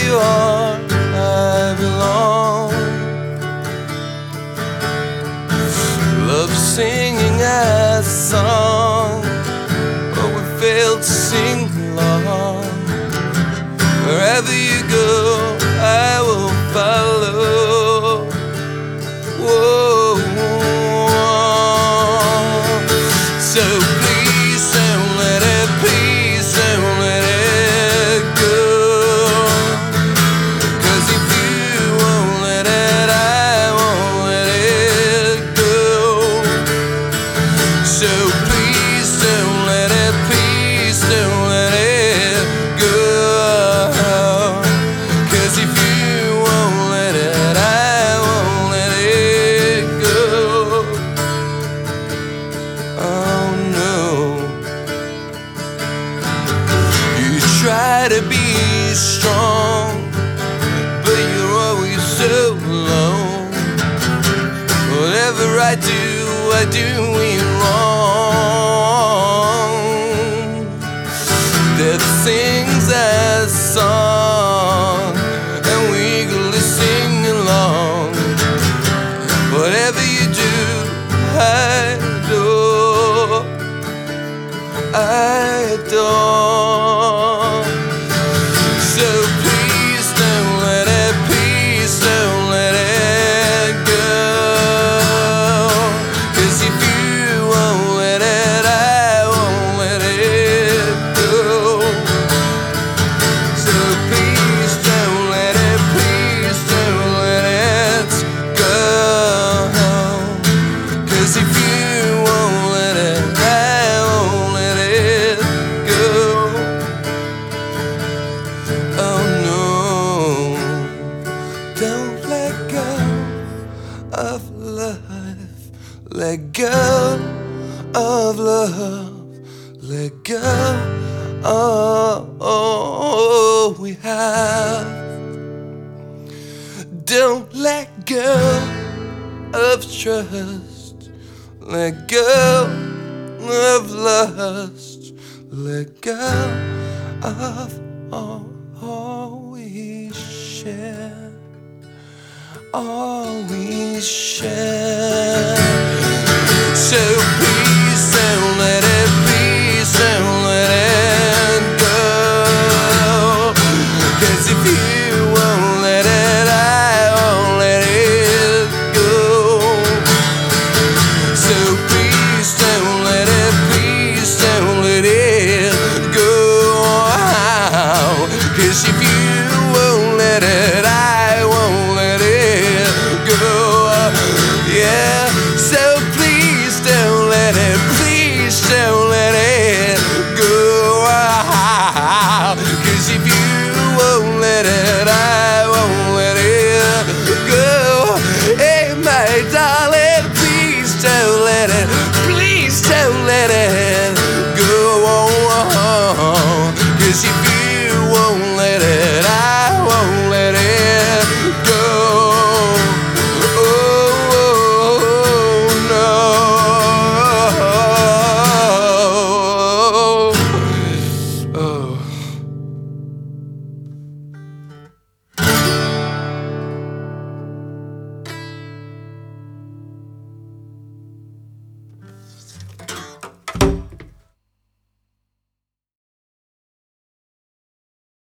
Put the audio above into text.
you are, I belong. Love singing a song, but we failed to sing along. Wherever you go, I will follow. Whoa. So please don't let it, please don't let it go. 'Cause if you won't let it, I won't let it go. So please don't let it, please don't let it go. 'Cause if you won't let it, I won't let it go. Oh no. You try to be strong, but you're always so alone. Whatever I do it wrong. That sings a song, and we eagerly sing along. Whatever you do, I adore. I adore. So please don't let it, please don't let it go. 'Cause if you won't let it, I won't let it go. So please don't let it, please don't let it go. 'Cause if you won't let it, I won't let it go. Oh no. Don't let go of love. Let go of love. Let go of all we have. Don't let go of trust. Let go of lust. Let go of all we share. All we share. So